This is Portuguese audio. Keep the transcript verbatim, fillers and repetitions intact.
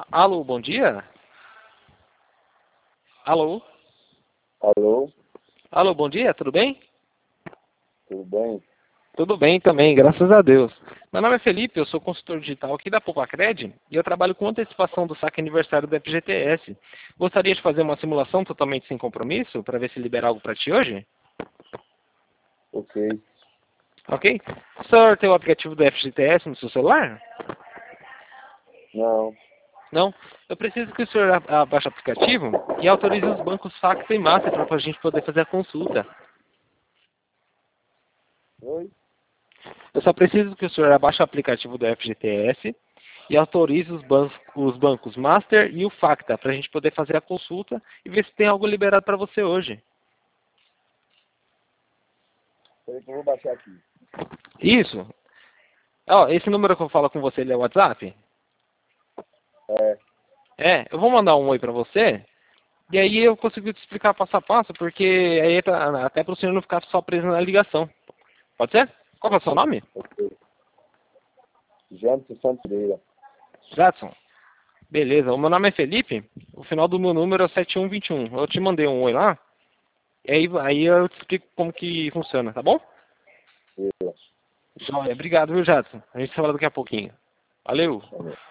Alô, bom dia? Alô? Alô, Alô, bom dia, tudo bem? tudo bem? Tudo bem também, graças a Deus. Meu nome é Felipe, eu sou consultor digital aqui da Poupacred e eu trabalho com antecipação do saque aniversário do F G T S. Gostaria de fazer uma simulação totalmente sem compromisso para ver se libera algo para ti hoje? Ok. Ok? O senhor tem o aplicativo do F G T S no seu celular? Não, Não? Eu preciso que o senhor a- abaixe o aplicativo e autorize os bancos Facta e Master para a gente poder fazer a consulta. oi? Eu só preciso que o senhor abaixe o aplicativo do F G T S e autorize os, ban os bancos Master e o Facta para a gente poder fazer a consulta e ver se tem algo liberado para você hoje. Peraí que eu vou baixar aqui. Isso. Ó, esse número que eu falo com você ele é o WhatsApp? É, É, eu vou mandar um oi para você e aí eu consigo te explicar passo a passo, porque aí tá, até para o senhor não ficar só preso na ligação. Pode ser? Qual é o seu nome? ok. Jânio Santos Pereira. Jadson. Beleza, o meu nome é Felipe, o final do meu número é sete um dois um. Eu te mandei um oi lá, e aí, aí eu te explico como que funciona, tá bom? Pereira. Joia, obrigado, viu, Jadson? A gente se fala daqui a pouquinho. Valeu! Valeu.